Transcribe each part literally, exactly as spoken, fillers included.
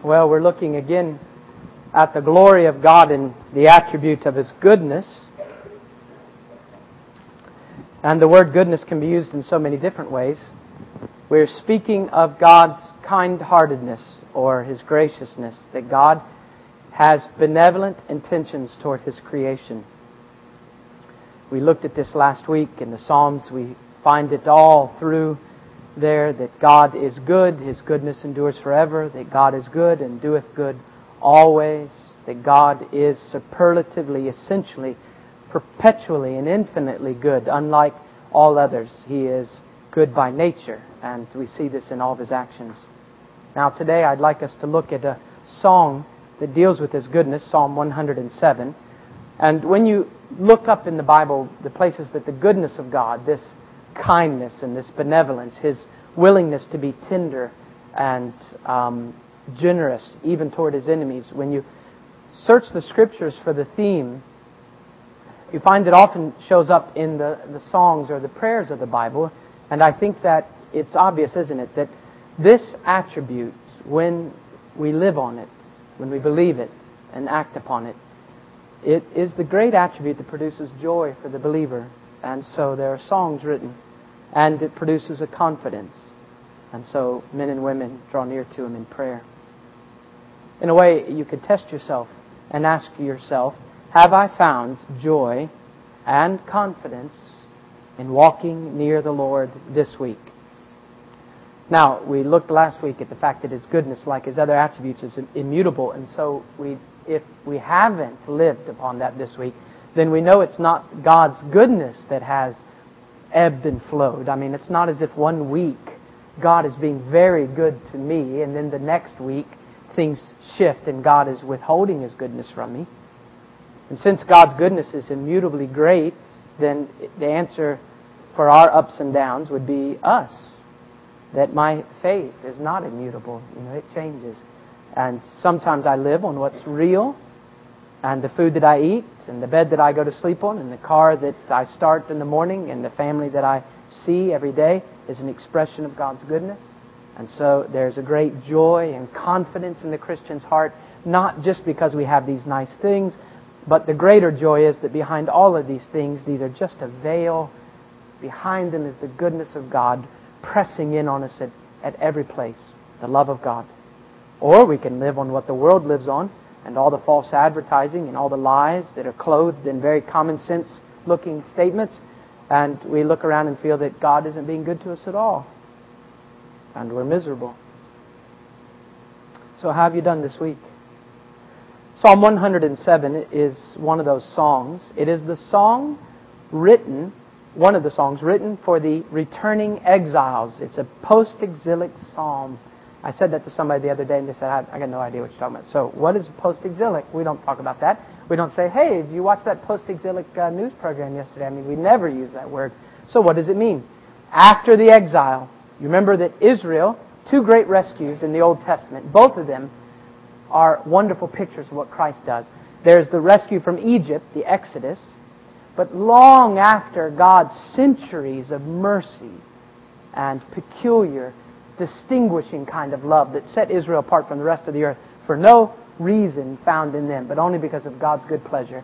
Well, we're looking again at the glory of God and the attribute of His goodness. And the word goodness can be used in so many different ways. We're speaking of God's kind-heartedness or His graciousness, that God has benevolent intentions toward His creation. We looked at this last week in the Psalms. We find it all through there that God is good, His goodness endures forever, that God is good and doeth good always, that God is superlatively, essentially, perpetually and infinitely good, unlike all others. He is good by nature, and we see this in all of His actions. Now today I'd like us to look at a song that deals with His goodness, Psalm one hundred seven. And when you look up in the Bible the places that the goodness of God, this kindness and this benevolence, His willingness to be tender and um, generous even toward His enemies, when you search the Scriptures for the theme, you find it often shows up in the, the songs or the prayers of the Bible. And I think that it's obvious, isn't it, that this attribute, when we live on it, when we believe it and act upon it, it is the great attribute that produces joy for the believer. And so there are songs written, and it produces a confidence. And so men and women draw near to Him in prayer. In a way, you could test yourself and ask yourself, have I found joy and confidence in walking near the Lord this week? Now, we looked last week at the fact that His goodness, like His other attributes, is immutable. And so we, if we haven't lived upon that this week, then we know it's not God's goodness that has ebbed and flowed. I mean, it's not as if one week God is being very good to me, and then the next week things shift and God is withholding His goodness from me. And since God's goodness is immutably great, then the answer for our ups and downs would be us. That my faith is not immutable. You know, it changes. And sometimes I live on what's real, and the food that I eat, and the bed that I go to sleep on, and the car that I start in the morning, and the family that I see every day is an expression of God's goodness. And so there's a great joy and confidence in the Christian's heart, not just because we have these nice things, but the greater joy is that behind all of these things, these are just a veil. Behind them is the goodness of God pressing in on us at, at every place, the love of God. Or we can live on what the world lives on, and all the false advertising and all the lies that are clothed in very common sense looking statements, and we look around and feel that God isn't being good to us at all, and we're miserable. So how have you done this week? Psalm one hundred seven is one of those songs. It is the song written, one of the songs written for the returning exiles. It's a post-exilic psalm. I said that to somebody the other day, and they said, I, I got no idea what you're talking about. So what is post-exilic? We don't talk about that. We don't say, hey, did you watch that post-exilic uh, news program yesterday? I mean, we never use that word. So what does it mean? After the exile. You remember that Israel, two great rescues in the Old Testament, both of them are wonderful pictures of what Christ does. There's the rescue from Egypt, the Exodus, but long after God's centuries of mercy and peculiar, distinguishing kind of love that set Israel apart from the rest of the earth for no reason found in them, but only because of God's good pleasure.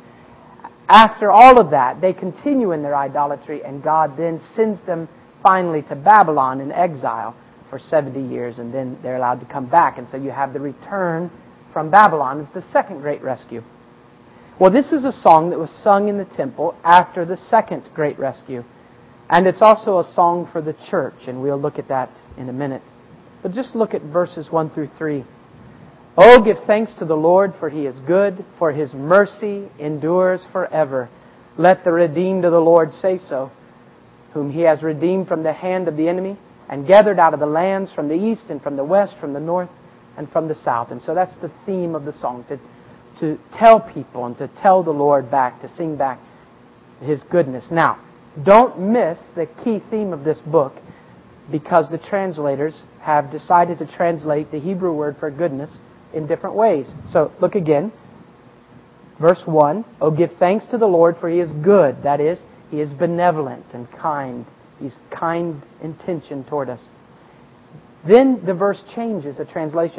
After all of that, they continue in their idolatry, and God then sends them finally to Babylon in exile for seventy years, and then they're allowed to come back. And so you have the return from Babylon. It's the second great rescue. Well, this is a song that was sung in the temple after the second great rescue. And it's also a song for the church, and we'll look at that in a minute. But just look at verses one through three. Oh, give thanks to the Lord, for He is good, for His mercy endures forever. Let the redeemed of the Lord say so, whom He has redeemed from the hand of the enemy, and gathered out of the lands from the east and from the west, from the north and from the south. And so that's the theme of the song, to, to tell people and to tell the Lord back, to sing back His goodness. Now, don't miss the key theme of this book, because the translators have decided to translate the Hebrew word for goodness in different ways. So look again. Verse one, oh, give thanks to the Lord, for He is good. That is, He is benevolent and kind. He's kind intention toward us. Then the verse changes, the translation.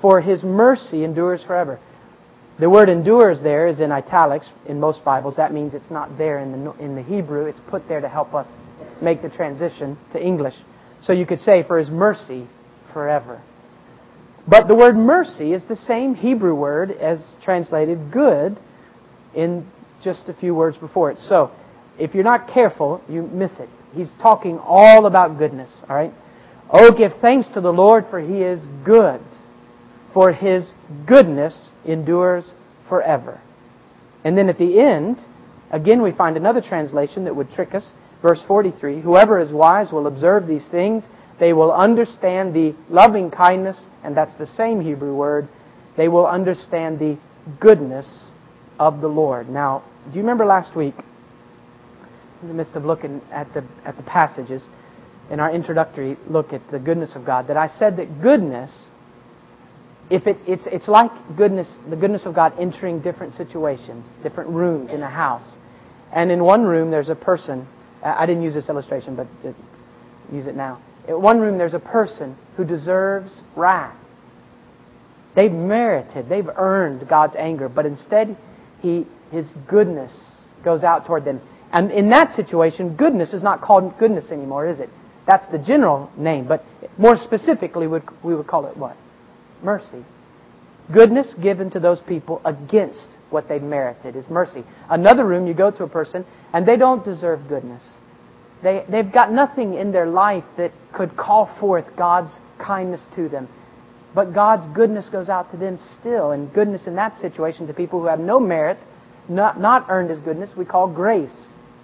For His mercy endures forever. The word endures there is in italics in most Bibles. That means it's not there in the in the Hebrew. It's put there to help us make the transition to English. So you could say, for His mercy forever. But the word mercy is the same Hebrew word as translated good in just a few words before it. So, if you're not careful, you miss it. He's talking all about goodness, all right? Oh, give thanks to the Lord, for He is good, for His goodness endures forever. And then at the end, again we find another translation that would trick us. Verse forty-three, whoever is wise will observe these things. They will understand the loving kindness, and that's the same Hebrew word. They will understand the goodness of the Lord. Now, do you remember last week, in the midst of looking at the at the passages, in our introductory look at the goodness of God, that I said that goodness, if it, it's it's like goodness, the goodness of God entering different situations, different rooms in a house. And in one room there's a person, I didn't use this illustration, but use it now. In one room there's a person who deserves wrath. They've merited, they've earned God's anger, but instead He, His goodness goes out toward them. And in that situation, goodness is not called goodness anymore, is it? That's the general name, but more specifically we would call it what? Mercy. Goodness given to those people against what they've merited is mercy. Another room, you go to a person and they don't deserve goodness. They, they've got nothing in their life that could call forth God's kindness to them. But God's goodness goes out to them still. And goodness in that situation to people who have no merit, not, not earned His goodness, we call grace.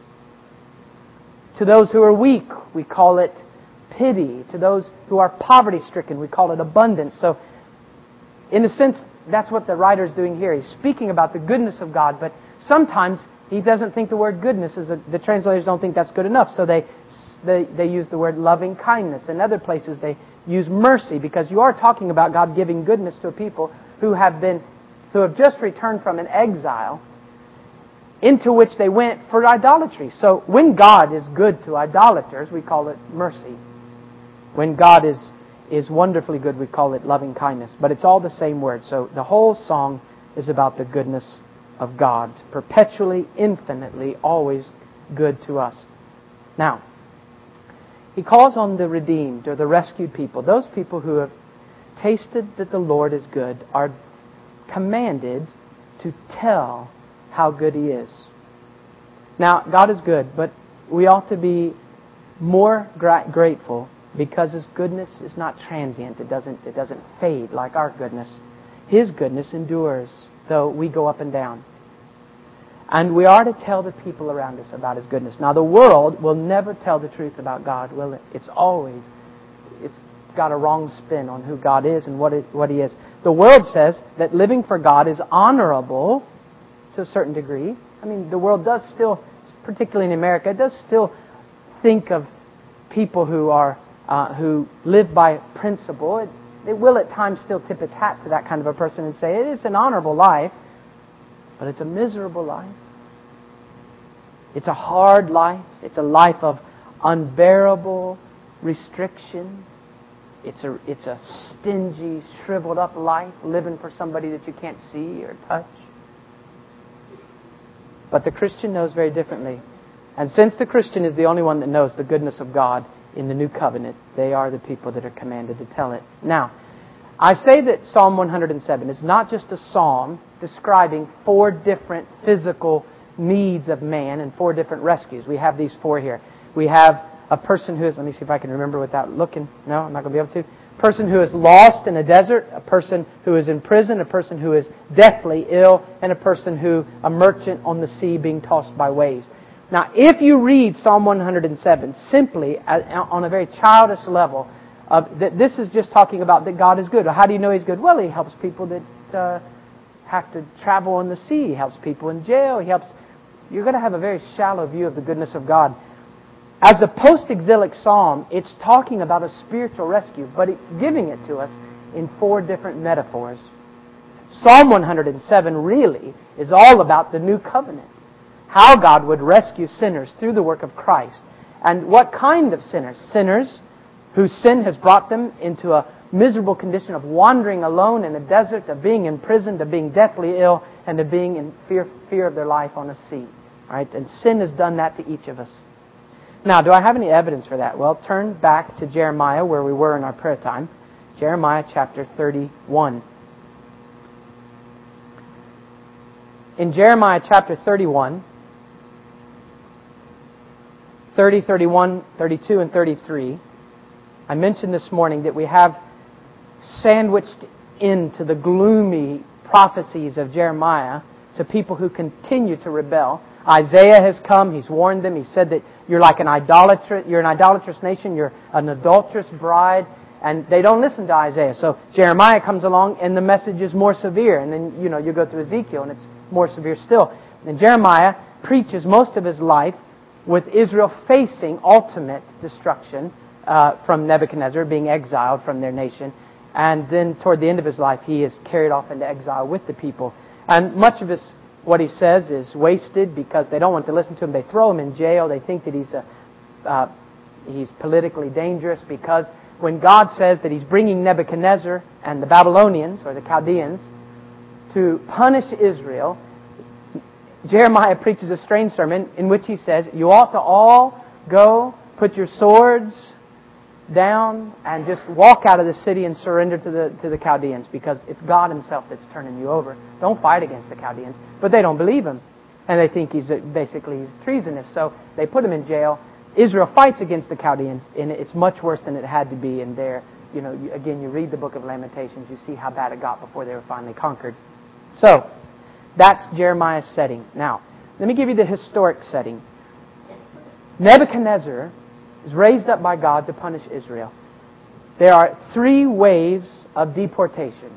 To those who are weak, we call it pity. To those who are poverty-stricken, we call it abundance. So, in a sense, that's what the writer's doing here. He's speaking about the goodness of God, but sometimes he doesn't think the word goodness is a, the translators don't think that's good enough, so they, they they use the word loving kindness. In other places they use mercy, because you are talking about God giving goodness to a people who have been who have just returned from an exile into which they went for idolatry. So when God is good to idolaters, we call it mercy. When God is is wonderfully good, we call it loving kindness. But it's all the same word. So the whole song is about the goodness of God, perpetually, infinitely, always good to us. Now, he calls on the redeemed or the rescued people. Those people who have tasted that the Lord is good are commanded to tell how good He is. Now, God is good, but we ought to be more gra- grateful because His goodness is not transient. It doesn't, it doesn't fade like our goodness. His goodness endures, though we go up and down. And we are to tell the people around us about His goodness. Now, the world will never tell the truth about God, will it? It's always, it's got a wrong spin on who God is and what it, what He is. The world says that living for God is honorable to a certain degree. I mean, the world does still, particularly in America, it does still think of people who are uh, who live by principle. It, it will at times still tip its hat to that kind of a person and say, it is an honorable life. But it's a miserable life. It's a hard life. It's a life of unbearable restriction. It's a it's a stingy, shriveled up life, living for somebody that you can't see or touch. But the Christian knows very differently. And since the Christian is the only one that knows the goodness of God in the new covenant, they are the people that are commanded to tell it. Now, I say that Psalm one hundred seven is not just a psalm describing four different physical needs of man and four different rescues. We have these four here. We have a person who is, let me see if I can remember without looking. No, I'm not going to be able to. A person who is lost in a desert, a person who is in prison, a person who is deathly ill, and a person who, a merchant on the sea being tossed by waves. Now, if you read Psalm one hundred seven simply on a very childish level, uh, that this is just talking about that God is good. How do you know He's good? Well, He helps people that uh, have to travel on the sea. He helps people in jail. He helps. You're going to have a very shallow view of the goodness of God. As a post-exilic psalm, it's talking about a spiritual rescue, but it's giving it to us in four different metaphors. Psalm one hundred seven really is all about the new covenant. How God would rescue sinners through the work of Christ. And what kind of sinners? Sinners whose sin has brought them into a miserable condition of wandering alone in the desert, of being imprisoned, of being deathly ill, and of being in fear, fear of their life on a sea. Right? And sin has done that to each of us. Now, do I have any evidence for that? Well, turn back to Jeremiah, where we were in our prayer time. Jeremiah chapter thirty-one. In Jeremiah chapter thirty-one, thirty, thirty-one, thirty-two, and thirty-three, I mentioned this morning that we have sandwiched into the gloomy prophecies of Jeremiah to people who continue to rebel. Isaiah has come. He's warned them. He said that you're like an idolatrous, you're an idolatrous nation. You're an adulterous bride. And they don't listen to Isaiah. So Jeremiah comes along and the message is more severe. And then, you know, you go to Ezekiel and it's more severe still. And Jeremiah preaches most of his life with Israel facing ultimate destruction uh, from Nebuchadnezzar, being exiled from their nation. And then toward the end of his life, he is carried off into exile with the people. And much of his, what he says is wasted because they don't want to listen to him. They throw him in jail. They think that he's a, uh, he's politically dangerous because when God says that He's bringing Nebuchadnezzar and the Babylonians, or the Chaldeans, to punish Israel, Jeremiah preaches a strange sermon in which he says, you ought to all go, put your swords down, and just walk out of the city and surrender to the to the Chaldeans, because it's God Himself that's turning you over. Don't fight against the Chaldeans. But they don't believe him, and they think he's basically he's treasonous. So they put him in jail. Israel fights against the Chaldeans, and it's much worse than it had to be. And there, you know, you, again, you read the book of Lamentations, you see how bad it got before they were finally conquered. So, that's Jeremiah's setting. Now, let me give you the historic setting. Nebuchadnezzar is raised up by God to punish Israel. There are three waves of deportation.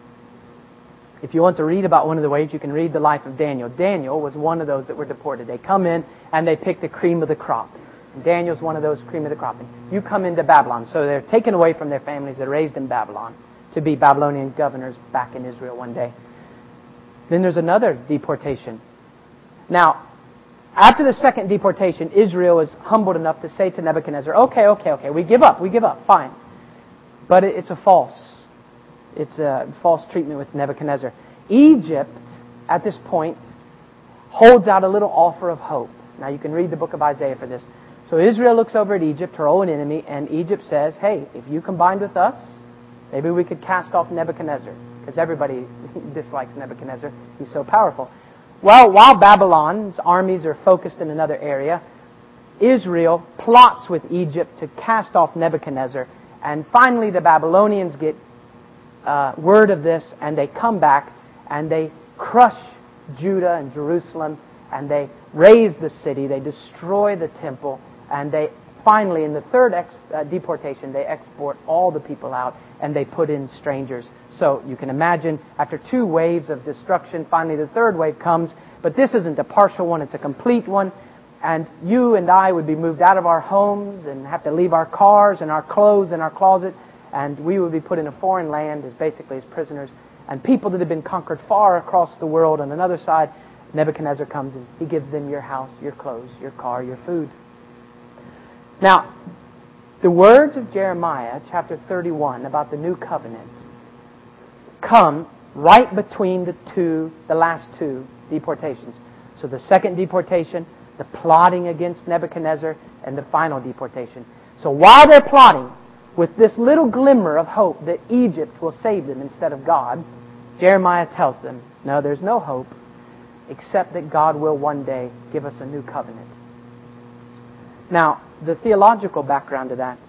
If you want to read about one of the waves, you can read the life of Daniel. Daniel was one of those that were deported. They come in and they pick the cream of the crop. Daniel's one of those cream of the crop. You come into Babylon. So they're taken away from their families. They're raised in Babylon to be Babylonian governors back in Israel one day. Then there's another deportation. Now, after the second deportation, Israel is humbled enough to say to Nebuchadnezzar, okay, okay, okay, we give up, we give up, fine. But it's a false. It's a false treatment with Nebuchadnezzar. Egypt, at this point, holds out a little offer of hope. Now, you can read the book of Isaiah for this. So Israel looks over at Egypt, her own enemy, and Egypt says, hey, if you combined with us, maybe we could cast off Nebuchadnezzar. Because everybody dislikes Nebuchadnezzar. He's so powerful. Well, while Babylon's armies are focused in another area, Israel plots with Egypt to cast off Nebuchadnezzar. And finally the Babylonians get uh, word of this, and they come back, and they crush Judah and Jerusalem, and they raze the city, they destroy the temple, and they finally, in the third ex- uh, deportation, they export all the people out, and they put in strangers. So you can imagine, after two waves of destruction, finally the third wave comes, but this isn't a partial one, it's a complete one, and you and I would be moved out of our homes and have to leave our cars and our clothes in our closet, and we would be put in a foreign land as basically as prisoners. And people that have been conquered far across the world on another side, Nebuchadnezzar comes and he gives them your house, your clothes, your car, your food. Now, the words of Jeremiah chapter thirty-one about the new covenant come right between the two, the last two deportations. So the second deportation, the plotting against Nebuchadnezzar, and the final deportation. So while they're plotting with this little glimmer of hope that Egypt will save them instead of God, Jeremiah tells them, no, there's no hope except that God will one day give us a new covenant. Now, the theological background to that,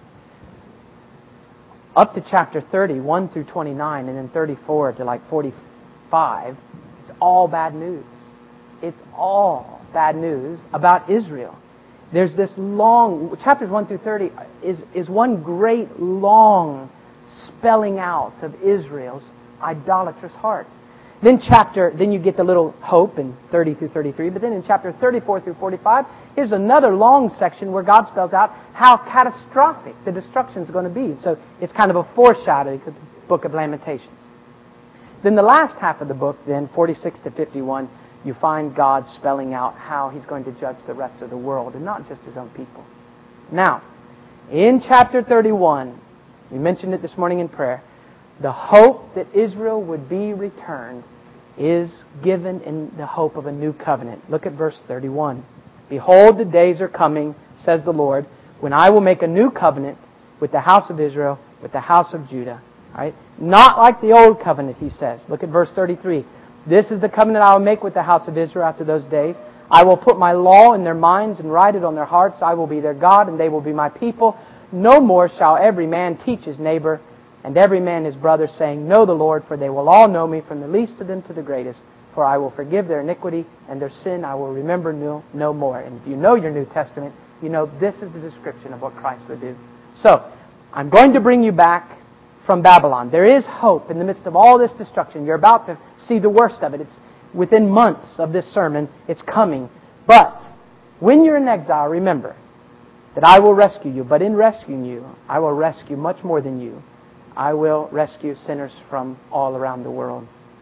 up to chapter thirty, one through twenty-nine, and then thirty-four to like forty-five, it's all bad news. It's all bad news about Israel. There's this long, chapters one through thirty is, is one great long spelling out of Israel's idolatrous heart. Then chapter, then you get the little hope in thirty through thirty-three, but then in chapter thirty-four through forty-five, here's another long section where God spells out how catastrophic the destruction is going to be. So it's kind of a foreshadowing of the book of Lamentations. Then the last half of the book, then forty-six to fifty-one, you find God spelling out how He's going to judge the rest of the world and not just His own people. Now, In chapter thirty-one, we mentioned it this morning in prayer, the hope that Israel would be returned is given in the hope of a new covenant. Look at verse thirty-one. Behold, the days are coming, says the Lord, when I will make a new covenant with the house of Israel, with the house of Judah. Right? Not like the old covenant, he says. Look at verse thirty-three. This is the covenant I will make with the house of Israel after those days. I will put my law in their minds and write it on their hearts. I will be their God, and they will be my people. No more shall every man teach his neighbor, and every man his brother, saying, Know the Lord, for they will all know me, from the least of them to the greatest. For I will forgive their iniquity, and their sin I will remember no, no more. And if you know your New Testament, you know this is the description of what Christ would do. So, I'm going to bring you back from Babylon. There is hope in the midst of all this destruction. You're about to see the worst of it. It's within months of this sermon. It's coming. But when you're in exile, remember that I will rescue you. But in rescuing you, I will rescue much more than you. I will rescue sinners from all around the world.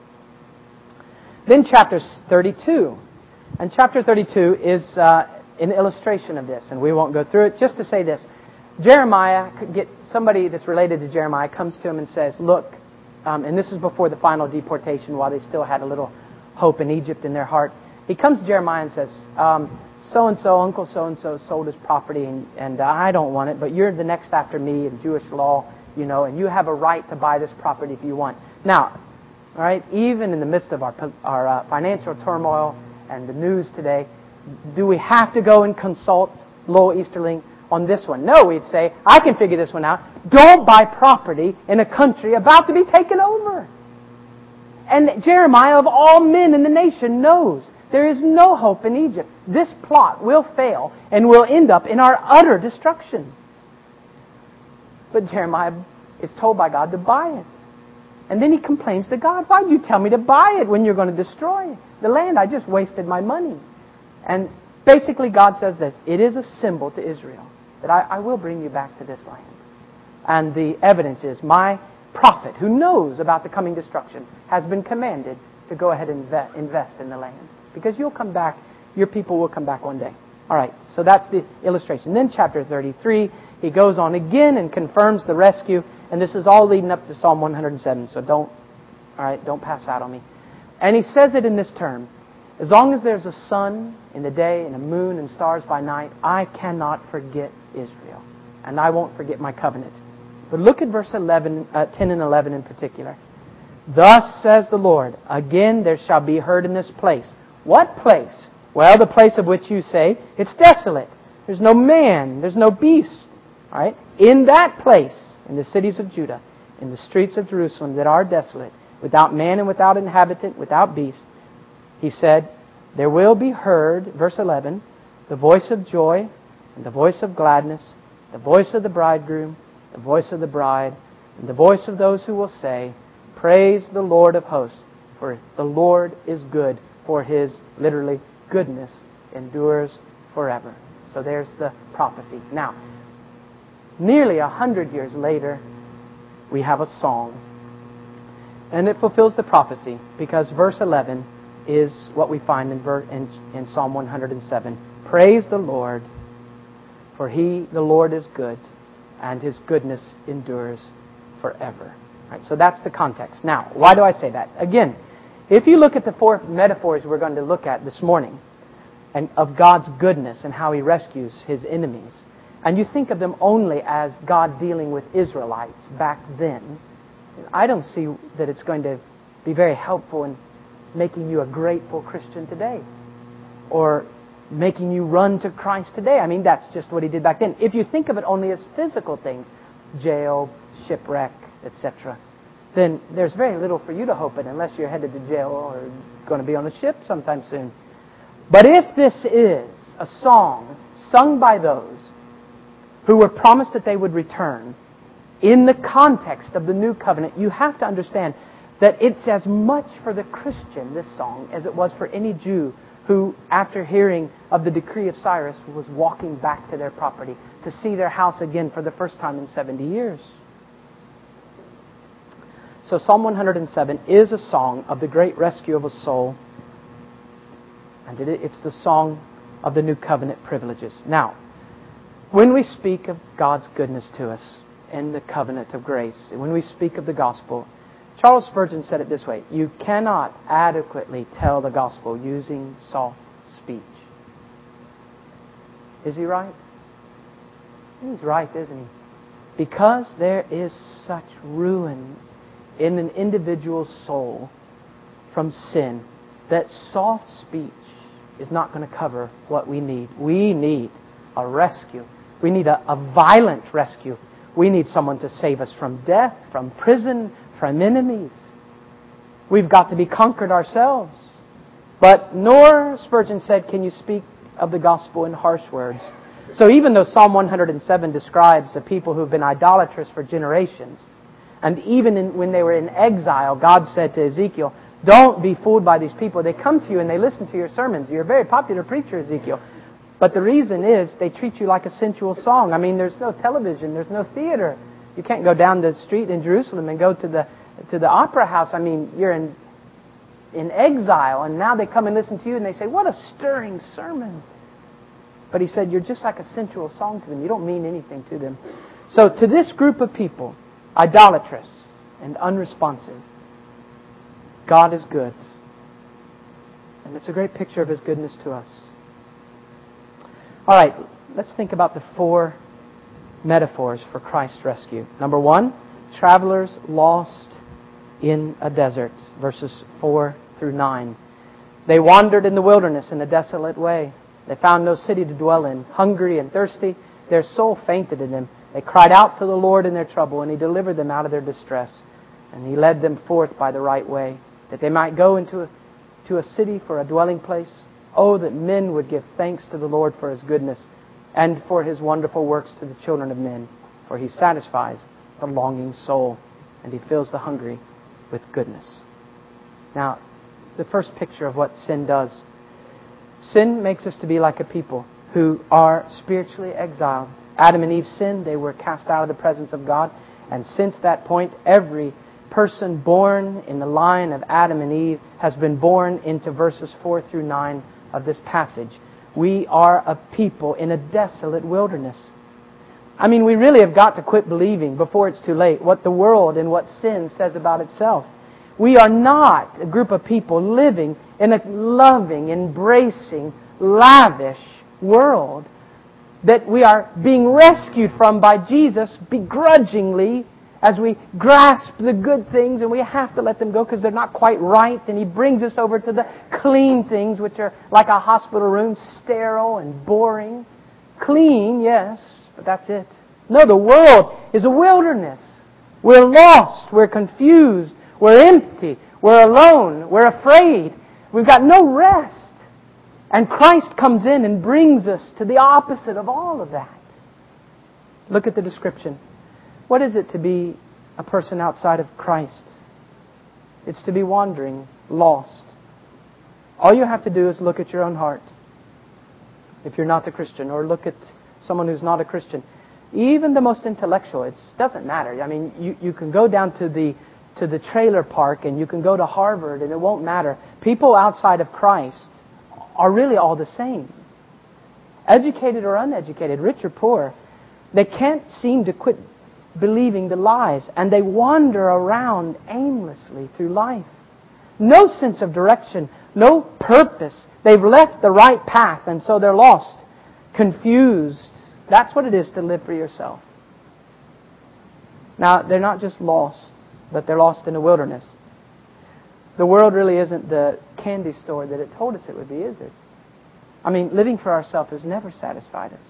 Then chapter thirty-two. And chapter thirty-two is uh, an illustration of this. And we won't go through it. Just to say this. Jeremiah, could get somebody that's related to Jeremiah comes to him and says, look, um, and this is before the final deportation, while they still had a little hope in Egypt in their heart. He comes to Jeremiah and says, um, so-and-so, Uncle so-and-so sold his property, and, and uh, I don't want it, but you're the next after me in Jewish law, you know, and you have a right to buy this property if you want. Now, all right, even in the midst of our, our uh, financial turmoil and the news today, do we have to go and consult Lowell Easterling on this one? No, we'd say, I can figure this one out. Don't buy property in a country about to be taken over. And Jeremiah, of all men in the nation, knows there is no hope in Egypt. This plot will fail and will end up in our utter destruction. But Jeremiah is told by God to buy it. And then he complains to God, why did you tell me to buy it when you're going to destroy the land? I just wasted my money. And basically God says that it is a symbol to Israel, that I, I will bring you back to this land. And the evidence is my prophet, who knows about the coming destruction, has been commanded to go ahead and invest, invest in the land. Because you'll come back, your people will come back one day. All right, so that's the illustration. Then chapter thirty-three, he goes on again and confirms the rescue. And this is all leading up to Psalm one hundred seven, so don't, all right, don't pass out on me. And he says it in this term, as long as there's a sun in the day and a moon and stars by night, I cannot forget Israel. And I won't forget my covenant. But look at verse eleven, uh, ten and eleven in particular. Thus says the Lord, again there shall be heard in this place. What place? Well, the place of which you say, it's desolate. There's no man, there's no beast. All right? In that place, in the cities of Judah, in the streets of Jerusalem that are desolate, without man and without inhabitant, without beast, he said, there will be heard, verse eleven, the voice of joy and the voice of gladness, the voice of the bridegroom, the voice of the bride, and the voice of those who will say, praise the Lord of hosts, for the Lord is good, for His, literally, goodness endures forever. So there's the prophecy. Now, nearly a hundred years later, we have a song. And it fulfills the prophecy, because verse eleven is what we find in, in, in Psalm one hundred seven. Praise the Lord, for He, the Lord, is good, and His goodness endures forever. Right, so that's the context. Now, why do I say that? Again, if you look at the four metaphors we're going to look at this morning, and of God's goodness and how He rescues His enemies, and you think of them only as God dealing with Israelites back then, I don't see that it's going to be very helpful in making you a grateful Christian today, or making you run to Christ today. I mean, that's just what He did back then. If you think of it only as physical things, jail, shipwreck, et cetera, then there's very little for you to hope in unless you're headed to jail or going to be on a ship sometime soon. But if this is a song sung by those who were promised that they would return in the context of the new covenant, you have to understand that it's as much for the Christian, this song, as it was for any Jew who, after hearing of the decree of Cyrus, was walking back to their property to see their house again for the first time in seventy years. So Psalm one hundred seven is a song of the great rescue of a soul. And it's the song of the new covenant privileges. Now, When we speak of God's goodness to us in the covenant of grace, and when we speak of the gospel, Charles Spurgeon said it this way: you cannot adequately tell the gospel using soft speech. Is he right? He's right, isn't he? Because there is such ruin in an individual's soul from sin that soft speech is not going to cover what we need. We need a rescue. We need a, a violent rescue. We need someone to save us from death, from prison, from enemies. We've got to be conquered ourselves. But nor, Spurgeon said, can you speak of the gospel in harsh words. So even though Psalm one hundred seven describes a people who've been idolatrous for generations, and even in, when they were in exile, God said to Ezekiel, don't be fooled by these people. They come to you and they listen to your sermons. You're a very popular preacher, Ezekiel. But the reason is they treat you like a sensual song. I mean, there's no television. There's no theater. You can't go down the street in Jerusalem and go to the to the opera house. I mean, you're in in exile, and now they come and listen to you and they say, what a stirring sermon. But he said, you're just like a sensual song to them. You don't mean anything to them. So to this group of people, idolatrous and unresponsive, God is good. And it's a great picture of His goodness to us. All right, let's think about the four metaphors for Christ's rescue. Number one, travelers lost in a desert, verses four through nine. They wandered in the wilderness in a desolate way. They found no city to dwell in. Hungry and thirsty, their soul fainted in them. They cried out to the Lord in their trouble, and He delivered them out of their distress. And He led them forth by the right way, that they might go into a, to a city for a dwelling place. Oh, that men would give thanks to the Lord for His goodness and for His wonderful works to the children of men. For He satisfies the longing soul, and He fills the hungry with goodness. Now, the first picture of what sin does. Sin makes us to be like a people who are spiritually exiled. Adam and Eve sinned. They were cast out of the presence of God. And since that point, every person born in the line of Adam and Eve has been born into verses four through nine of this passage. We are a people in a desolate wilderness. I mean, we really have got to quit believing before it's too late what the world and what sin says about itself. We are not a group of people living in a loving, embracing, lavish world that we are being rescued from by Jesus begrudgingly as we grasp the good things, and we have to let them go because they're not quite right. And He brings us over to the clean things, which are like a hospital room, sterile and boring. Clean, yes, but that's it. No, the world is a wilderness. We're lost. We're confused. We're empty. We're alone. We're afraid. We've got no rest. And Christ comes in and brings us to the opposite of all of that. Look at the description. What is it to be a person outside of Christ? It's to be wandering, lost. All you have to do is look at your own heart. If you're not a Christian, or look at someone who's not a Christian. Even the most intellectual, it doesn't matter. I mean, you, you can go down to the to the trailer park and you can go to Harvard and it won't matter. People outside of Christ are really all the same. Educated or uneducated, rich or poor, they can't seem to quit believing the lies, and they wander around aimlessly through life. No sense of direction, no purpose. They've left the right path, and so they're lost, confused. That's what it is to live for yourself. Now, they're not just lost, but they're lost in the wilderness. The world really isn't the candy store that it told us it would be, is it? I mean, living for ourselves has never satisfied us.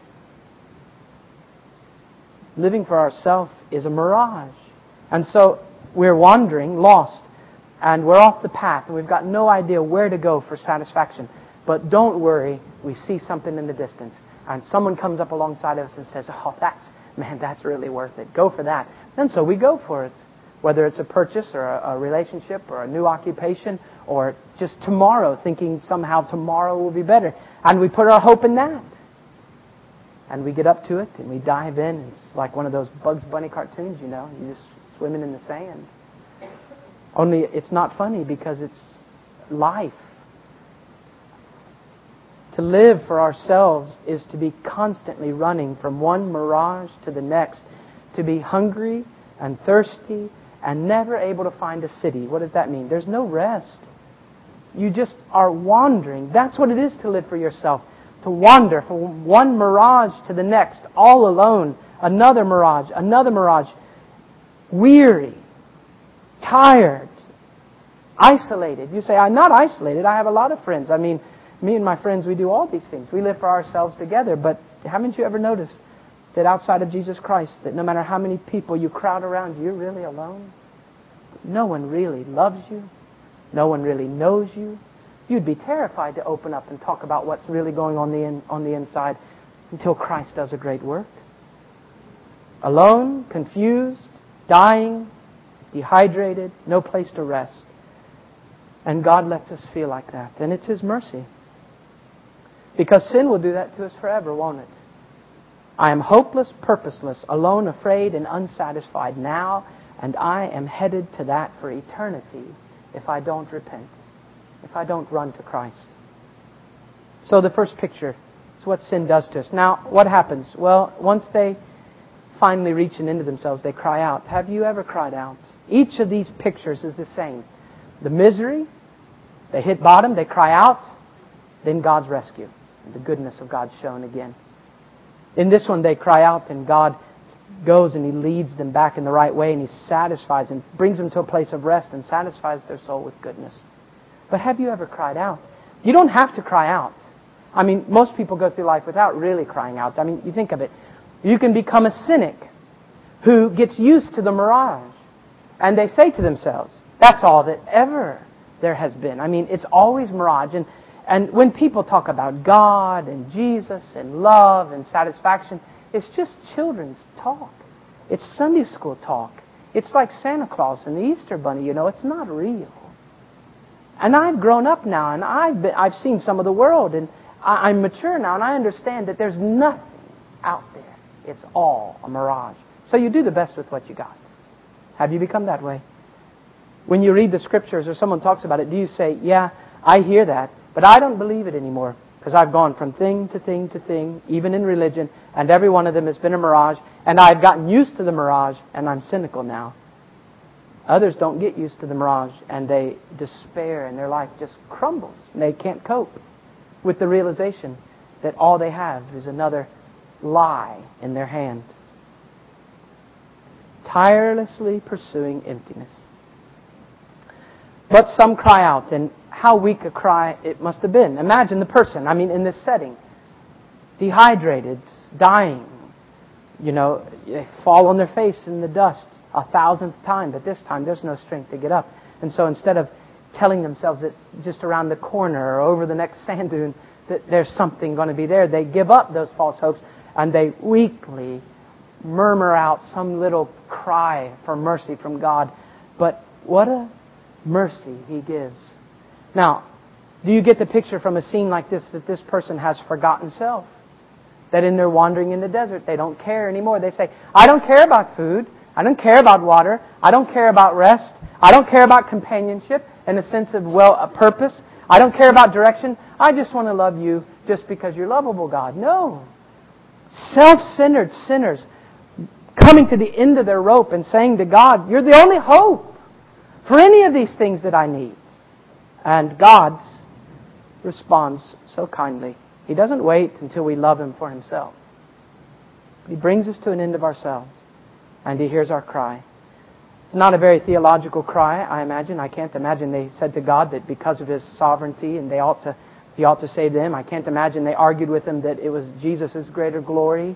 Living for ourselves is a mirage. And so we're wandering, lost, and we're off the path, and we've got no idea where to go for satisfaction. But don't worry, we see something in the distance, and someone comes up alongside of us and says, oh, that's, man, that's really worth it. Go for that. And so we go for it. Whether it's a purchase or a, a relationship or a new occupation or just tomorrow, thinking somehow tomorrow will be better. And we put our hope in that. And we get up to it and we dive in. It's like one of those Bugs Bunny cartoons, you know. You're just swimming in the sand. Only it's not funny because it's life. To live for ourselves is to be constantly running from one mirage to the next, to be hungry and thirsty and never able to find a city. What does that mean? There's no rest. You just are wandering. That's what it is to live for yourself. To wander from one mirage to the next, all alone. Another mirage, another mirage. Weary, tired, isolated. You say, I'm not isolated. I have a lot of friends. I mean, me and my friends, we do all these things. We live for ourselves together. But haven't you ever noticed that outside of Jesus Christ, that no matter how many people you crowd around, you're really alone? No one really loves you. No one really knows you. You'd be terrified to open up and talk about what's really going on the in, on the inside until Christ does a great work. Alone, confused, dying, dehydrated, no place to rest. And God lets us feel like that. And it's His mercy. Because sin will do that to us forever, won't it? I am hopeless, purposeless, alone, afraid, and unsatisfied now, and I am headed to that for eternity if I don't repent, if I don't run to Christ. So the first picture is what sin does to us. Now, what happens? Well, once they finally reach an end to themselves, they cry out. Have you ever cried out? Each of these pictures is the same. The misery, they hit bottom, they cry out, then God's rescue. The goodness of God shown again. In this one, they cry out and God goes and He leads them back in the right way and He satisfies and brings them to a place of rest and satisfies their soul with goodness. But have you ever cried out? You don't have to cry out. I mean, most people go through life without really crying out. I mean, you think of it. You can become a cynic who gets used to the mirage. And they say to themselves, that's all that ever there has been. I mean, it's always mirage. And And when people talk about God and Jesus and love and satisfaction, it's just children's talk. It's Sunday school talk. It's like Santa Claus and the Easter Bunny, you know, it's not real. And I've grown up now and I've been, I've seen some of the world and I, I'm mature now and I understand that there's nothing out there. It's all a mirage. So you do the best with what you got. Have you become that way? When you read the Scriptures or someone talks about it, do you say, yeah, I hear that, but I don't believe it anymore because I've gone from thing to thing to thing, even in religion, and every one of them has been a mirage, and I've gotten used to the mirage, and I'm cynical now. Others don't get used to the mirage, and they despair, and their life just crumbles, and they can't cope with the realization that all they have is another lie in their hand. Tirelessly pursuing emptiness. But some cry out, and how weak a cry it must have been. Imagine the person, I mean, in this setting, dehydrated, dying, you know, they fall on their face in the dust a thousandth time, but this time there's no strength to get up. And so instead of telling themselves that just around the corner or over the next sand dune that there's something going to be there, they give up those false hopes and they weakly murmur out some little cry for mercy from God. But what a mercy He gives. Now, do you get the picture from a scene like this that this person has forgotten self? That in their wandering in the desert, they don't care anymore. They say, I don't care about food. I don't care about water. I don't care about rest. I don't care about companionship and a sense of, well, a purpose. I don't care about direction. I just want to love you just because you're lovable, God. No. Self-centered sinners coming to the end of their rope and saying to God, you're the only hope for any of these things that I need. And God responds so kindly. He doesn't wait until we love Him for Himself. He brings us to an end of ourselves. And He hears our cry. It's not a very theological cry, I imagine. I can't imagine they said to God that because of His sovereignty and they ought to, He ought to save them. I can't imagine they argued with Him that it was Jesus' greater glory.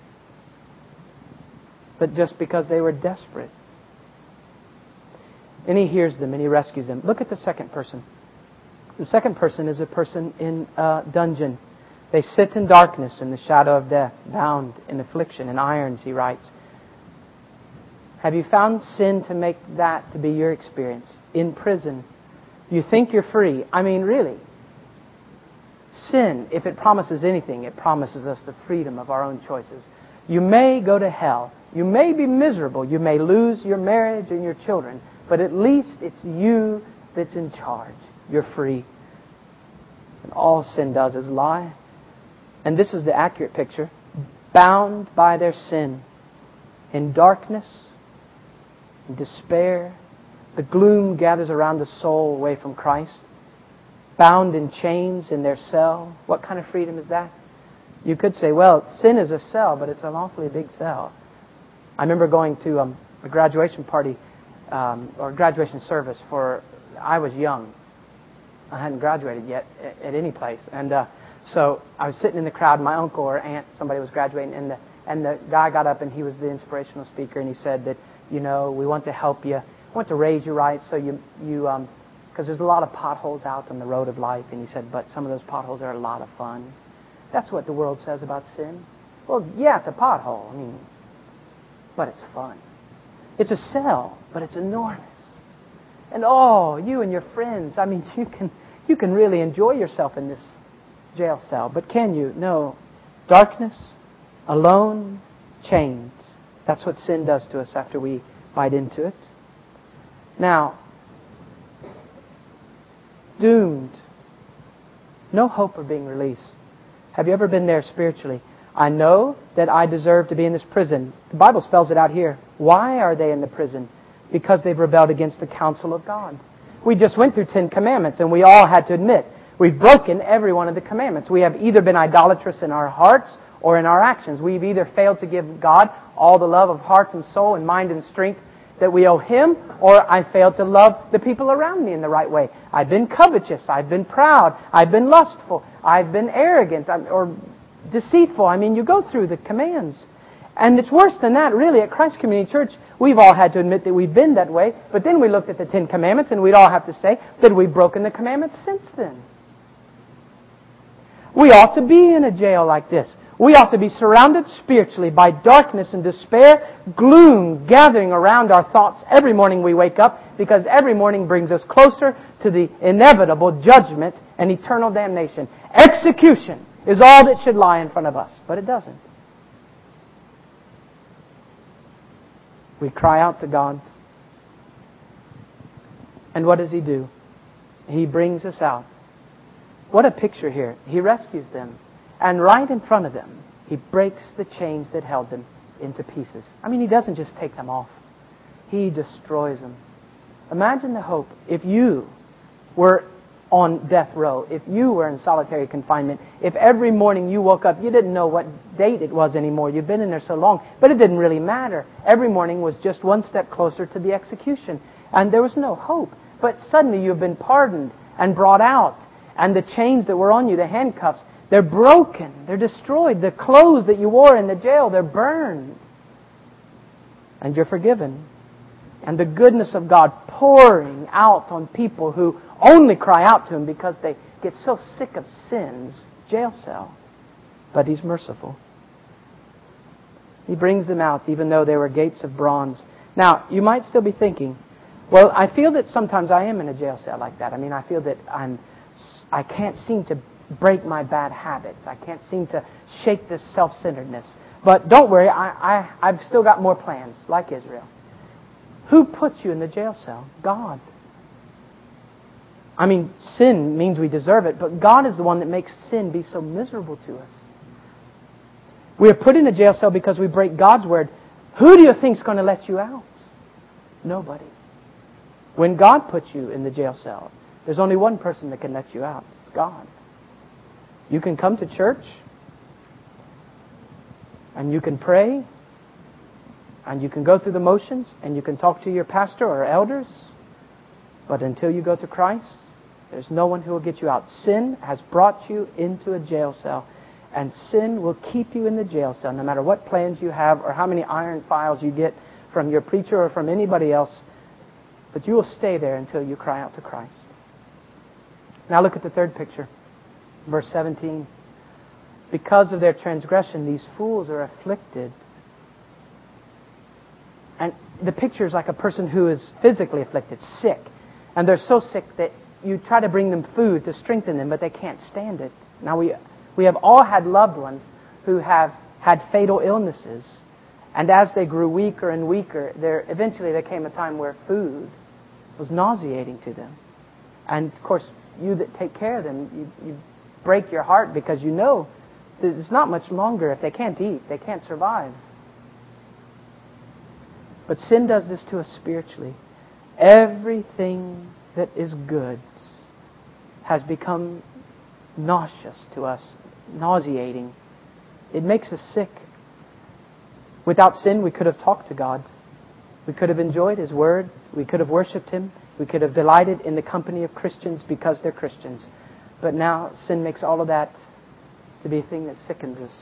But just because they were desperate. And He hears them and He rescues them. Look at the second person. The second person is a person in a dungeon. They sit in darkness in the shadow of death, bound in affliction and irons, he writes. Have you found sin to make that to be your experience? In prison. You think you're free. I mean, really. Sin, if it promises anything, it promises us the freedom of our own choices. You may go to hell. You may be miserable. You may lose your marriage and your children. But at least it's you that's in charge. You're free. And all sin does is lie. And this is the accurate picture. Bound by their sin, in darkness, in despair, the gloom gathers around the soul away from Christ. Bound in chains in their cell. What kind of freedom is that? You could say, well, sin is a cell, but it's an awfully big cell. I remember going to um, a graduation party um, or graduation service for, I was young. I hadn't graduated yet at, at any place. And uh, so I was sitting in the crowd. My uncle or aunt, somebody was graduating, and the, and the guy got up and he was the inspirational speaker, and he said that, you know, we want to help you. We want to raise you right so you, you um, because there's a lot of potholes out on the road of life. And he said, but some of those potholes are a lot of fun. That's what the world says about sin. Well, yeah, it's a pothole. I mean, but it's fun. It's a cell, but it's enormous. And oh, you and your friends, I mean, you can you can really enjoy yourself in this jail cell. But can you? No. Darkness, alone, chained. That's what sin does to us after we bite into it. Now, doomed. No hope of being released. Have you ever been there spiritually? I know that I deserve to be in this prison. The Bible spells it out here. Why are they in the prison? Because they've rebelled against the counsel of God. We just went through Ten Commandments, and we all had to admit we've broken every one of the commandments. We have either been idolatrous in our hearts or in our actions. We've either failed to give God all the love of heart and soul and mind and strength that we owe Him, or I failed to love the people around me in the right way. I've been covetous. I've been proud. I've been lustful. I've been arrogant or deceitful. I mean, you go through the commands. And it's worse than that, really. At Christ Community Church, we've all had to admit that we've been that way. But then we looked at the Ten Commandments, and we'd all have to say that we've broken the commandments since then. We ought to be in a jail like this. We ought to be surrounded spiritually by darkness and despair, gloom gathering around our thoughts every morning we wake up, because every morning brings us closer to the inevitable judgment and eternal damnation. Execution is all that should lie in front of us, but it doesn't. We cry out to God. And what does He do? He brings us out. What a picture here. He rescues them. And right in front of them, He breaks the chains that held them into pieces. I mean, He doesn't just take them off. He destroys them. Imagine the hope if you were on death row, if you were in solitary confinement, if every morning you woke up, you didn't know what date it was anymore. You'd been in there so long, but it didn't really matter. Every morning was just one step closer to the execution. And there was no hope. But suddenly you've been pardoned and brought out. And the chains that were on you, the handcuffs, they're broken. They're destroyed. The clothes that you wore in the jail, they're burned. And you're forgiven. And the goodness of God pouring out on people who only cry out to Him because they get so sick of sin's jail cell. But He's merciful. He brings them out even though they were gates of bronze. Now, you might still be thinking, well, I feel that sometimes I am in a jail cell like that. I mean, I feel that I'm, I can't seem to break my bad habits. I can't seem to shake this self-centeredness. But don't worry, I, I, I've still got more plans, like Israel. Who put you in the jail cell? God. I mean, sin means we deserve it, but God is the one that makes sin be so miserable to us. We are put in a jail cell because we break God's word. Who do you think is going to let you out? Nobody. When God puts you in the jail cell, there's only one person that can let you out. It's God. You can come to church, and you can pray, and you can go through the motions, and you can talk to your pastor or elders, but until you go to Christ, there's no one who will get you out. Sin has brought you into a jail cell, and sin will keep you in the jail cell, no matter what plans you have or how many iron files you get from your preacher or from anybody else, but you will stay there until you cry out to Christ. Now look at the third picture. Verse seventeen. Because of their transgression, these fools are afflicted. And the picture is like a person who is physically afflicted, sick. And they're so sick that you try to bring them food to strengthen them, but they can't stand it. Now we we have all had loved ones who have had fatal illnesses. And as they grew weaker and weaker, there eventually there came a time where food was nauseating to them. And of course, you that take care of them, you, you break your heart because you know that it's not much longer. If they can't eat, they can't survive. But sin does this to us spiritually. Everything that is good has become nauseous to us, nauseating. It makes us sick. Without sin, we could have talked to God. We could have enjoyed His Word. We could have worshipped Him. We could have delighted in the company of Christians because they're Christians. But now sin makes all of that to be a thing that sickens us.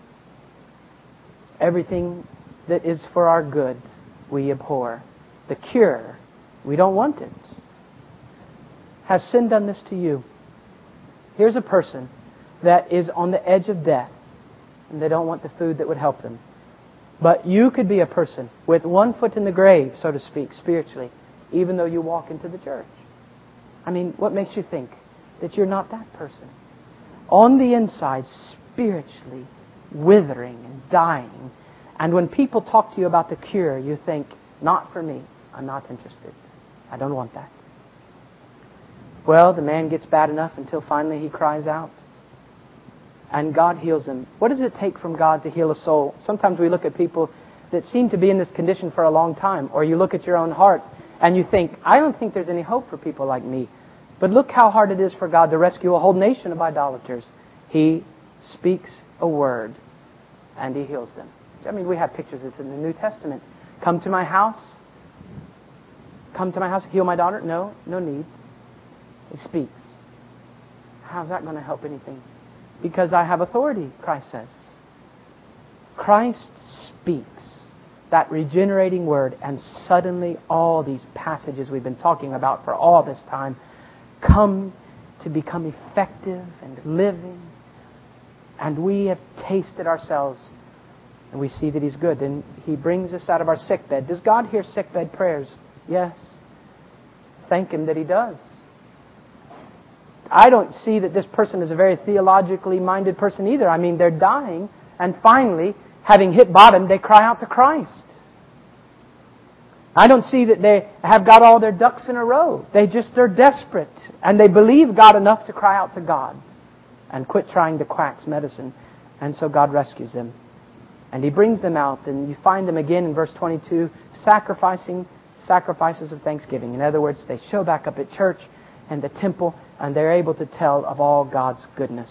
Everything that is for our good, we abhor. The cure, we don't want it. Has sin done this to you? Here's a person that is on the edge of death, and they don't want the food that would help them. But you could be a person with one foot in the grave, so to speak, spiritually, even though you walk into the church. I mean, what makes you think that you're not that person? On the inside, spiritually withering and dying. And when people talk to you about the cure, you think, not for me. I'm not interested. I don't want that. Well, the man gets bad enough until finally he cries out. And God heals him. What does it take from God to heal a soul? Sometimes we look at people that seem to be in this condition for a long time. Or you look at your own heart and you think, I don't think there's any hope for people like me. But look how hard it is for God to rescue a whole nation of idolaters. He speaks a word and He heals them. I mean, we have pictures. It's in the New Testament. Come to my house. Come to my house. Heal my daughter. No, no need. He speaks. How's that going to help anything? Because I have authority, Christ says. Christ speaks that regenerating word, and suddenly all these passages we've been talking about for all this time come to become effective and living. And we have tasted ourselves, and we see that He's good. And He brings us out of our sickbed. Does God hear sickbed prayers? Yes. Thank Him that He does. I don't see that this person is a very theologically minded person either. I mean, they're dying, and finally, having hit bottom, they cry out to Christ. I don't see that they have got all their ducks in a row. They just are desperate, and they believe God enough to cry out to God and quit trying the quack's medicine. And so God rescues them. And He brings them out, and you find them again in verse twenty-two, sacrificing sacrifices of thanksgiving. In other words, they show back up at church and the temple, and they're able to tell of all God's goodness.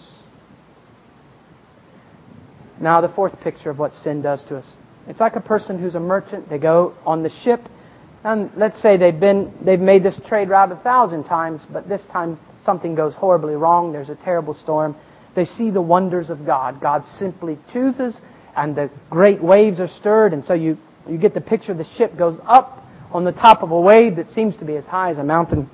Now the fourth picture of what sin does to us. It's like a person who's a merchant. They go on the ship, and let's say they've been they've made this trade route a thousand times, but this time something goes horribly wrong. There's a terrible storm. They see the wonders of God. God simply chooses, and the great waves are stirred, and so you, you get the picture. The ship goes up on the top of a wave that seems to be as high as a mountain,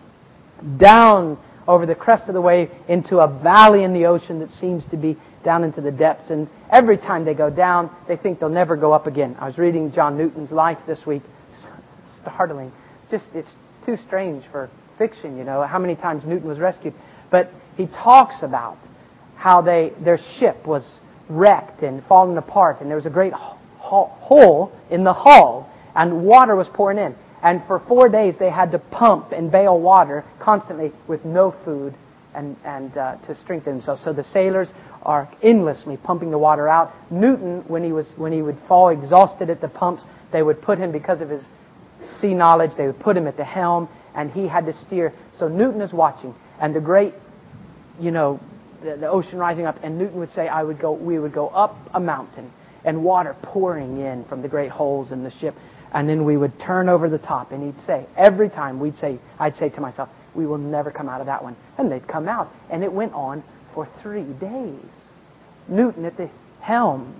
down over the crest of the wave into a valley in the ocean that seems to be down into the depths. And every time they go down, they think they'll never go up again. I was reading John Newton's life this week. Startling. Just, it's too strange for fiction, you know, how many times Newton was rescued. But he talks about how they their ship was wrecked and fallen apart, and there was a great ho- hole in the hull, and water was pouring in. And for four days they had to pump and bail water constantly with no food and, and uh, to strengthen themselves. So the sailors are endlessly pumping the water out. Newton, when he was when he would fall exhausted at the pumps, they would put him, because of his sea knowledge, they would put him at the helm, and he had to steer. So Newton is watching, and the great, you know, the, the ocean rising up, and Newton would say, I would go, we would go up a mountain, and water pouring in from the great holes in the ship. And then we would turn over the top, and he'd say, every time we'd say, I'd say to myself, we will never come out of that one. And they'd come out. And it went on for three days. Newton at the helm.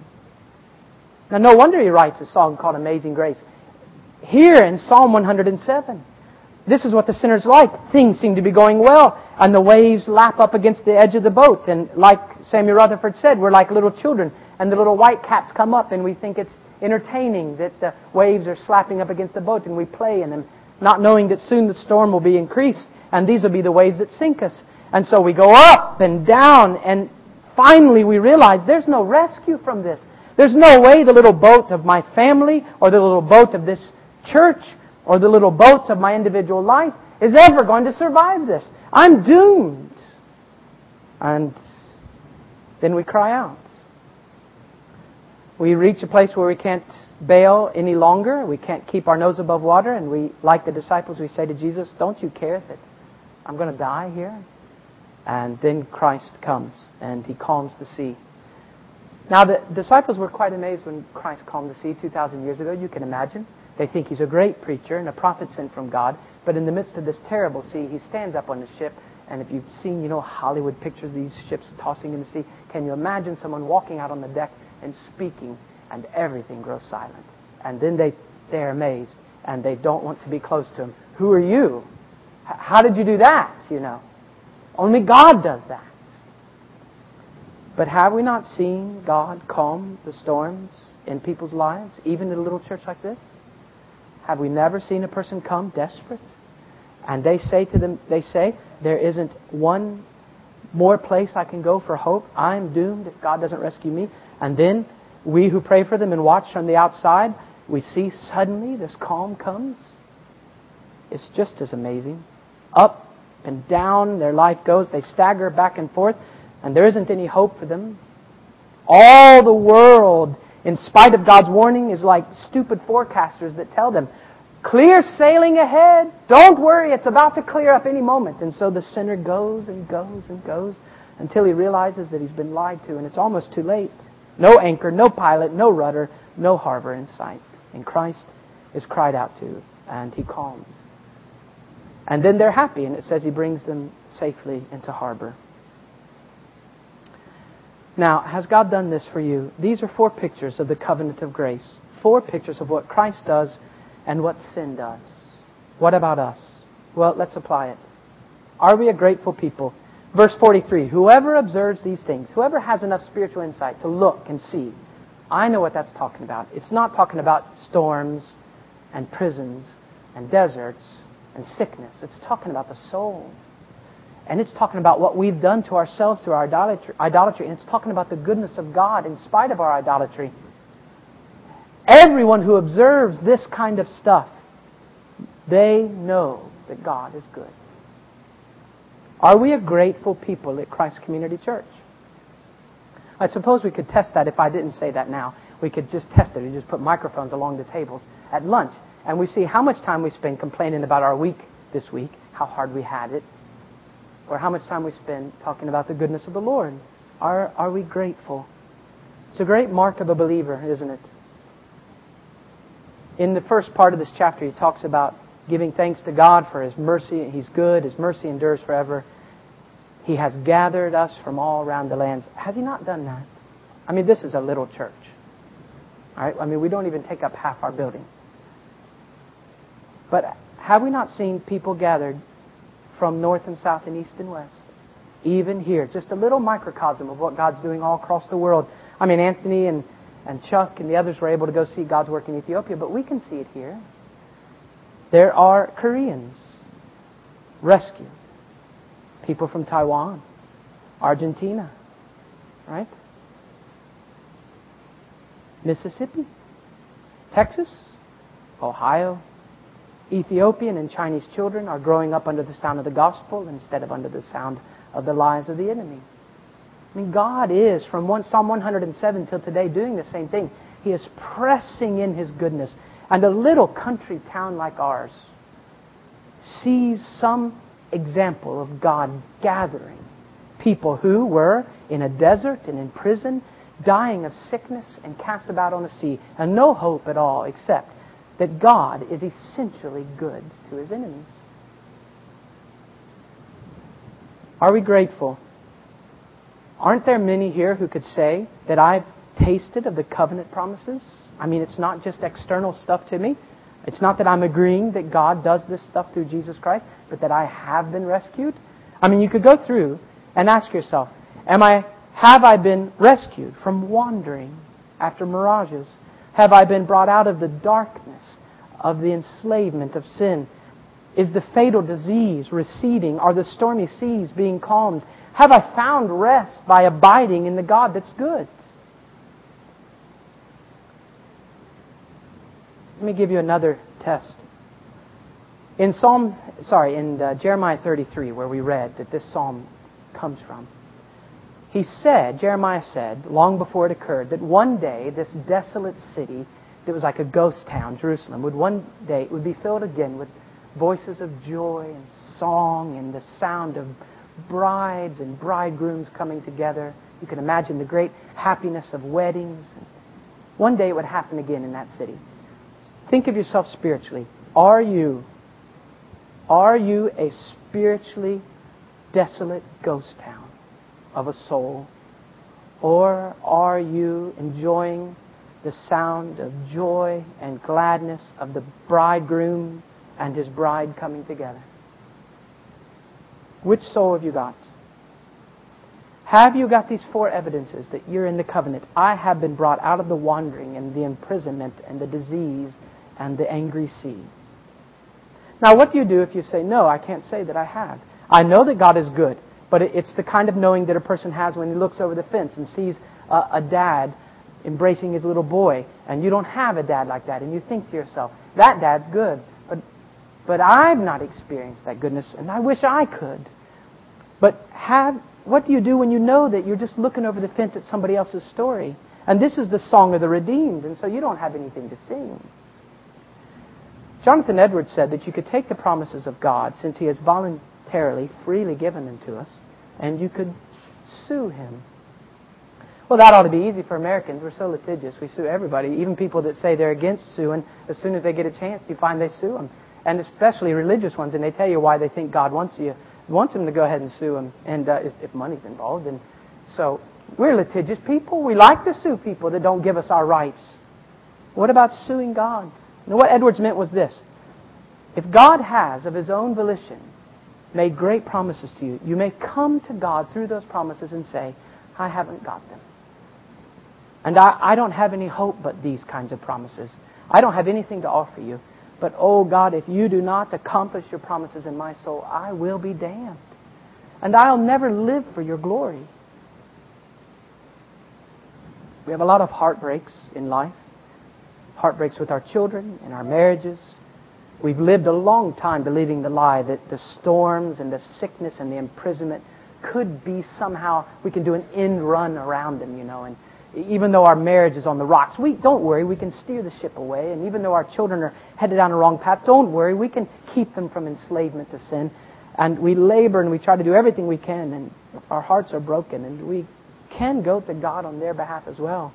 Now, no wonder he writes a song called Amazing Grace. Here in Psalm one hundred seven, this is what the sinner's like. Things seem to be going well, and the waves lap up against the edge of the boat. And like Samuel Rutherford said, we're like little children, and the little white caps come up, and we think it's entertaining that the waves are slapping up against the boat, and we play in them, not knowing that soon the storm will be increased, and these will be the waves that sink us. And so we go up and down, and finally we realize there's no rescue from this. There's no way the little boat of my family, or the little boat of this church, or the little boats of my individual life is ever going to survive this. I'm doomed. And then we cry out. We reach a place where we can't bail any longer. We can't keep our nose above water. And we, like the disciples, we say to Jesus, don't you care that I'm going to die here? And then Christ comes and He calms the sea. Now the disciples were quite amazed when Christ calmed the sea two thousand years ago. You can imagine. They think He's a great preacher and a prophet sent from God. But in the midst of this terrible sea, He stands up on the ship. And if you've seen, you know, Hollywood pictures of these ships tossing in the sea, can you imagine someone walking out on the deck and speaking, and everything grows silent? And then they, they're amazed, and they don't want to be close to Him. Who are you? H- how did you do that, you know? Only God does that. But have we not seen God calm the storms in people's lives, even in a little church like this? Have we never seen a person come desperate? And they say to them, they say, there isn't one more place I can go for hope. I'm doomed if God doesn't rescue me. And then we who pray for them and watch from the outside, we see suddenly this calm comes. It's just as amazing. Up and down their life goes. They stagger back and forth, and there isn't any hope for them. All the world, in spite of God's warning, is like stupid forecasters that tell them, clear sailing ahead. Don't worry, it's about to clear up any moment. And so the sinner goes and goes and goes until he realizes that he's been lied to, and it's almost too late. No anchor, no pilot, no rudder, no harbor in sight. And Christ is cried out to, and He calms. And then they're happy, and it says He brings them safely into harbor. Now, has God done this for you? These are four pictures of the covenant of grace. Four pictures of what Christ does and what sin does. What about us? Well, let's apply it. Are we a grateful people? Verse forty-three, whoever observes these things, whoever has enough spiritual insight to look and see, I know what that's talking about. It's not talking about storms and prisons and deserts and sickness. It's talking about the soul. And it's talking about what we've done to ourselves through our idolatry. idolatry. And it's talking about the goodness of God in spite of our idolatry. Everyone who observes this kind of stuff, they know that God is good. Are we a grateful people at Christ Community Church? I suppose we could test that if I didn't say that now. We could just test it. We just put microphones along the tables at lunch. And we see how much time we spend complaining about our week this week, how hard we had it, or how much time we spend talking about the goodness of the Lord. Are, are we grateful? It's a great mark of a believer, isn't it? In the first part of this chapter, he talks about giving thanks to God for His mercy. He's good. His mercy endures forever. He has gathered us from all around the lands. Has He not done that? I mean, this is a little church. All right? I mean, we don't even take up half our building. But have we not seen people gathered from north and south and east and west? Even here. Just a little microcosm of what God's doing all across the world. I mean, Anthony and, and Chuck and the others were able to go see God's work in Ethiopia, but we can see it here. There are Koreans rescued. People from Taiwan, Argentina, right? Mississippi, Texas, Ohio. Ethiopian and Chinese children are growing up under the sound of the gospel instead of under the sound of the lies of the enemy. I mean, God is, from one, Psalm one hundred seven till today, doing the same thing. He is pressing in His goodness. And a little country town like ours sees some example of God gathering people who were in a desert and in prison, dying of sickness and cast about on the sea, and no hope at all except that God is essentially good to His enemies. Are we grateful? Aren't there many here who could say that I've tasted of the covenant promises? I mean, it's not just external stuff to me. It's not that I'm agreeing that God does this stuff through Jesus Christ, but that I have been rescued. I mean, you could go through and ask yourself, am I, have I been rescued from wandering after mirages? Have I been brought out of the darkness of the enslavement of sin? Is the fatal disease receding? Are the stormy seas being calmed? Have I found rest by abiding in the God that's good? Let me give you another test. In Psalm, sorry, in uh, Jeremiah thirty-three, where we read that this psalm comes from, he said, Jeremiah said, long before it occurred, that one day this desolate city that was like a ghost town, Jerusalem, would one day it would be filled again with voices of joy and song and the sound of brides and bridegrooms coming together. You can imagine the great happiness of weddings. One day it would happen again in that city. Think of yourself spiritually. Are you, are you a spiritually desolate ghost town of a soul? Or are you enjoying the sound of joy and gladness of the bridegroom and his bride coming together? Which soul have you got? Have you got these four evidences that you're in the covenant? I have been brought out of the wandering and the imprisonment and the disease and the angry sea. Now, what do you do if you say, no, I can't say that I have? I know that God is good, but it's the kind of knowing that a person has when he looks over the fence and sees a, a dad embracing his little boy, and you don't have a dad like that, and you think to yourself, that dad's good, but but I've not experienced that goodness, and I wish I could. But have what do you do when you know that you're just looking over the fence at somebody else's story? And this is the song of the redeemed, and so you don't have anything to sing. Jonathan Edwards said that you could take the promises of God, since He has voluntarily, freely given them to us, and you could sue Him. Well, that ought to be easy for Americans. We're so litigious. We sue everybody, even people that say they're against suing. As soon as they get a chance, you find they sue them. And especially religious ones, and they tell you why they think God wants you, wants them to go ahead and sue them, and uh, if, if money's involved. And so we're litigious people. We like to sue people that don't give us our rights. What about suing God? Now, what Edwards meant was this: if God has, of His own volition, made great promises to you, you may come to God through those promises and say, I haven't got them. And I, I don't have any hope but these kinds of promises. I don't have anything to offer you. But, oh God, if you do not accomplish your promises in my soul, I will be damned. And I'll never live for your glory. We have a lot of heartbreaks in life. Heartbreaks with our children, in our marriages. We've lived a long time believing the lie that the storms and the sickness and the imprisonment could be somehow, we can do an end run around them, you know, and even though our marriage is on the rocks, we don't worry, we can steer the ship away. And even though our children are headed down the wrong path, don't worry, we can keep them from enslavement to sin. And we labor and we try to do everything we can, and our hearts are broken, and we can go to God on their behalf as well.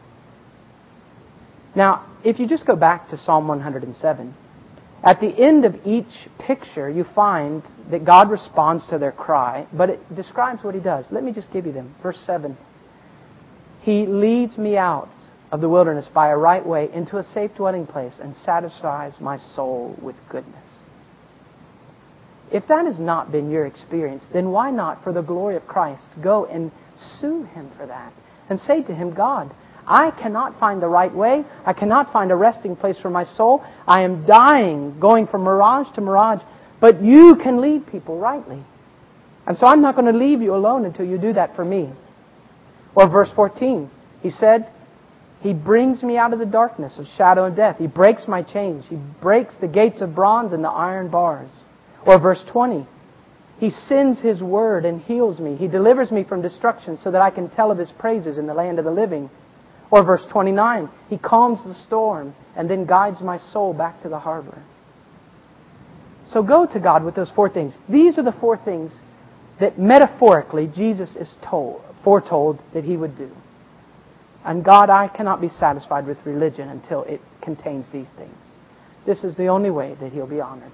Now, if you just go back to Psalm one hundred seven, at the end of each picture, you find that God responds to their cry, but it describes what He does. Let me just give you them. Verse seven. He leads me out of the wilderness by a right way into a safe dwelling place and satisfies my soul with goodness. If that has not been your experience, then why not, for the glory of Christ, go and sue Him for that and say to Him, God, I cannot find the right way. I cannot find a resting place for my soul. I am dying, going from mirage to mirage, but you can lead people rightly. And so I'm not going to leave you alone until you do that for me. Or verse fourteen, He said, He brings me out of the darkness of shadow and death. He breaks my chains. He breaks the gates of bronze and the iron bars. Or verse twenty, He sends His word and heals me. He delivers me from destruction so that I can tell of His praises in the land of the living. Or verse twenty-nine, He calms the storm and then guides my soul back to the harbor. So go to God with those four things. These are the four things that metaphorically Jesus is told, foretold that He would do. And God, I cannot be satisfied with religion until it contains these things. This is the only way that He'll be honored.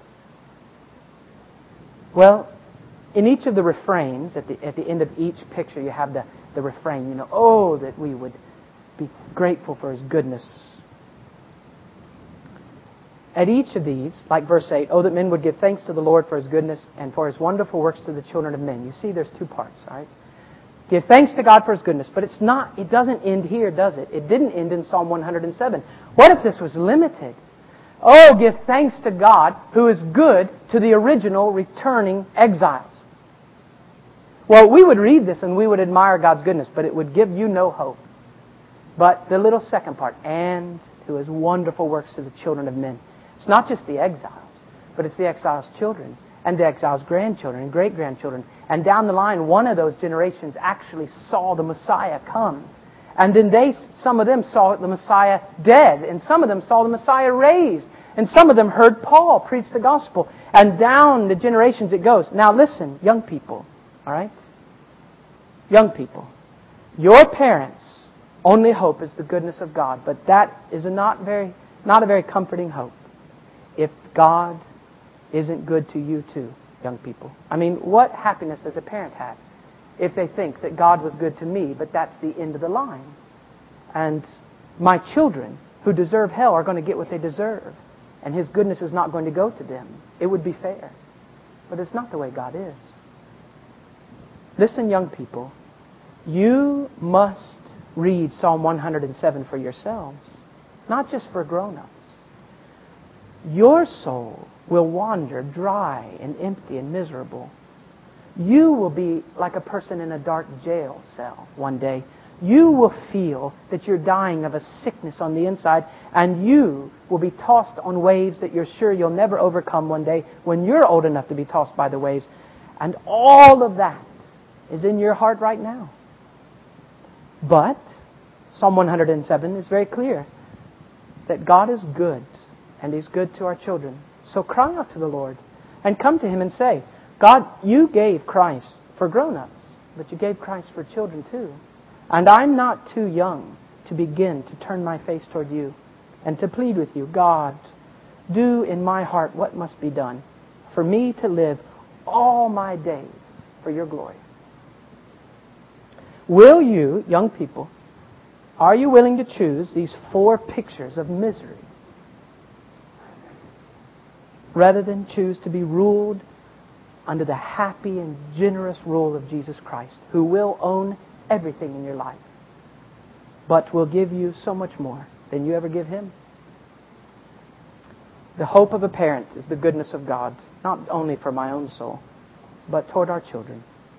Well, in each of the refrains, at the at the end of each picture, you have the, the refrain, you know, oh, that we would be grateful for His goodness. At each of these, like verse eight, oh, that men would give thanks to the Lord for His goodness and for His wonderful works to the children of men. You see, there's two parts, right? Give thanks to God for His goodness, but it's not, it doesn't end here, does it? It didn't end in Psalm one hundred seven. What if this was limited? Oh, give thanks to God who is good to the original returning exiles. Well, we would read this and we would admire God's goodness, but it would give you no hope. But the little second part, and to His wonderful works to the children of men. It's not just the exiles, but it's the exile's children and the exile's grandchildren and great-grandchildren. And down the line, one of those generations actually saw the Messiah come. And then they, some of them saw the Messiah dead, and some of them saw the Messiah raised, and some of them heard Paul preach the gospel. And down the generations it goes. Now listen, young people, all right? Young people, your parents' only hope is the goodness of God, but that is a not very, not a very comforting hope if God isn't good to you too, young people. I mean, what happiness does a parent have if they think that God was good to me, but that's the end of the line? And my children who deserve hell are going to get what they deserve, and His goodness is not going to go to them. It would be fair. But it's not the way God is. Listen, young people, you must read Psalm one hundred seven for yourselves, not just for grown-ups. Your soul will wander dry and empty and miserable. You will be like a person in a dark jail cell one day. You will feel that you're dying of a sickness on the inside, and you will be tossed on waves that you're sure you'll never overcome one day when you're old enough to be tossed by the waves. And all of that is in your heart right now. But Psalm one hundred seven is very clear that God is good, and He's good to our children. So cry out to the Lord and come to Him and say, God, you gave Christ for grown-ups, but you gave Christ for children too. And I'm not too young to begin to turn my face toward you and to plead with you, God, do in my heart what must be done for me to live all my days for your glory. Will you, young people, are you willing to choose these four pictures of misery rather than choose to be ruled under the happy and generous rule of Jesus Christ, who will own everything in your life, but will give you so much more than you ever give Him? The hope of a parent is the goodness of God, not only for my own soul, but toward our children.